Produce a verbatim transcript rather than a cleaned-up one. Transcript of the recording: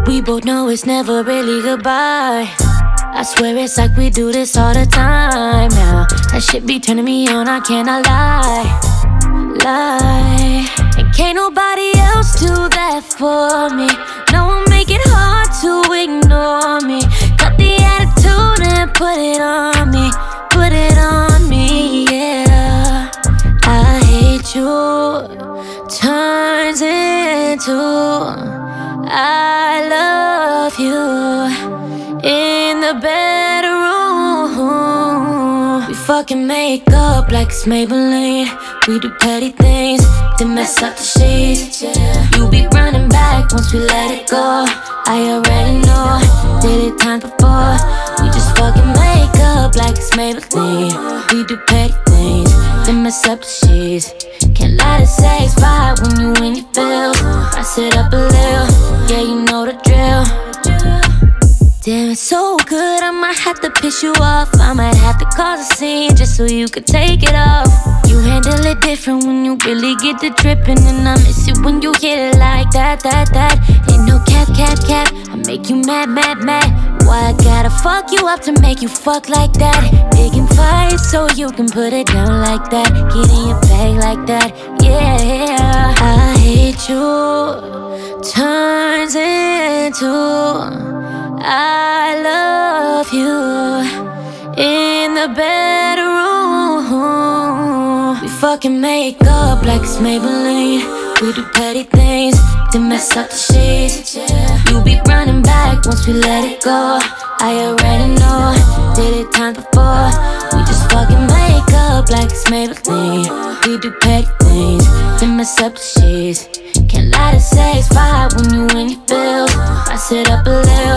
We both know it's never really goodbye. I swear it's like we do this all the time now. That shit be turning me on, I cannot lie, lie. And can't nobody else do that for me. No one make it hard to ignore me. Cut the attitude and put it on me, put it on me, yeah. I hate you turns into I love you in the bedroom. We fucking make up like it's Maybelline. We do petty things to mess up the sheets. You be running back once we let it go. I already know, did it times before. We just fucking make up like it's Maybelline. We do petty things to mess up the sheets. Can't lie to sex vibe when you in your feels. Rise it up a little, yeah, you know the drill. Damn, it's so good, I might have to piss you off. I might have to cause a scene just so you could take it off. You handle it different when you really get to tripping. And I miss it when you hit it like that, that, that. Ain't no cap, cap, cap, I make you mad, mad, mad. Why I gotta fuck you up to make you fuck like that? Picking fights so you can put it down like that. Get in your bag like that, yeah. I hate you turns into I love you in the bedroom. We fucking make up like it's Maybelline. We do petty things to mess up the sheets. You be running back once we let it go. I already know, did it times before. We just fucking make up like it's Maybelline. We do petty things to mess up the sheets. Can't lie to sex vibe when you in your feels. Rise it up a little,